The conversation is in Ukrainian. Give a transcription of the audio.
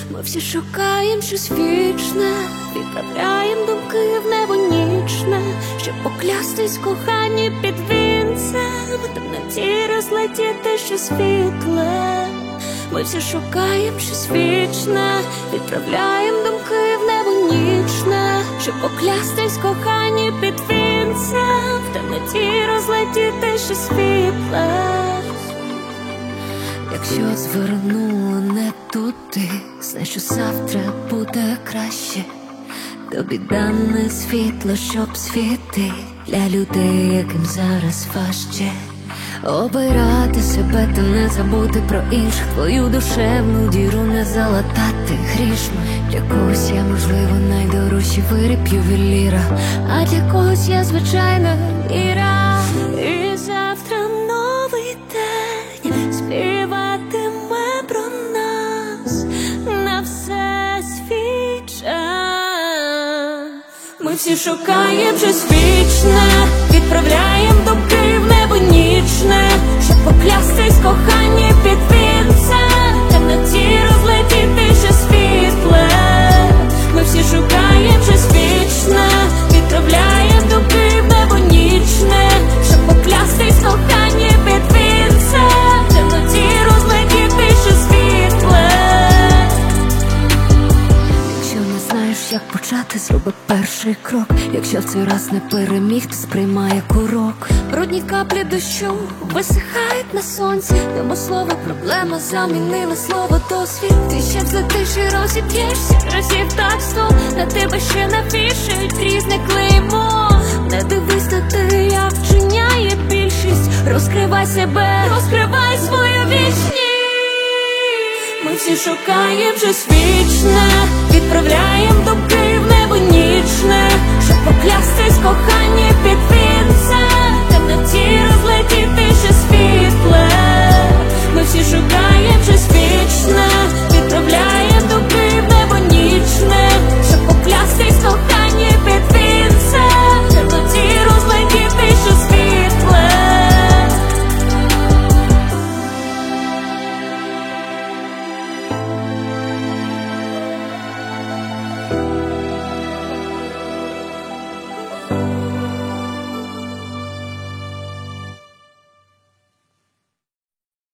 Ми всі шукаємо щось вічне, відправляємо думки в небо нічне, щоб поклястись в коханні під вінцем, в темноті розлетіти щось світле. Ми всі шукаємо щось вічне, відправляємо думки в небо нічне, щоб поклястись в коханні під вінцем, в темноті розлетіти щось світле. Якщо звернула не туди, знай, що завтра буде краще. Тобі дане світло, щоб світи для людей, яким зараз важче. Обирати себе та не забути про інших, твою душевну діру не залатати грішно. Для когось я, можливо, найдорожчий виріб ювеліра, а для когось я звичайна Іра. І завтра новий день співатиме про нас на все свій час. Ми всі шукаємо щось вічне, відправляємо думки в небо нічне, щоб поклястись в коханні під вінцем, в темноті розлетіти щось світле. Ми всі шукаємо щось вічне, відправляємо думки в небо нічне, щоб поклястись в коханні під вінцем, в темноті розлетіти щось світле. Якщо не знаєш, як почати, зроби перший крок. Якщо в цей раз не переміг, то сприймай як урок. Брудні каплі дощу висихають на сонці, тому слово проблема замінила слово досвід. Ти ще взлетиш і розіб'єшся разів так 100, на тебе ще навішають різне клеймо. Не дивись на те, як вчиняє більшість. Розкривай себе, розкривай свою вічність. Ми всі шукаємо щось вічне, відправляємо думки в небо нічне, щоб поклястись в коханні під вінцем, в темноті розлетіти щось світле. Ми всі шукаємо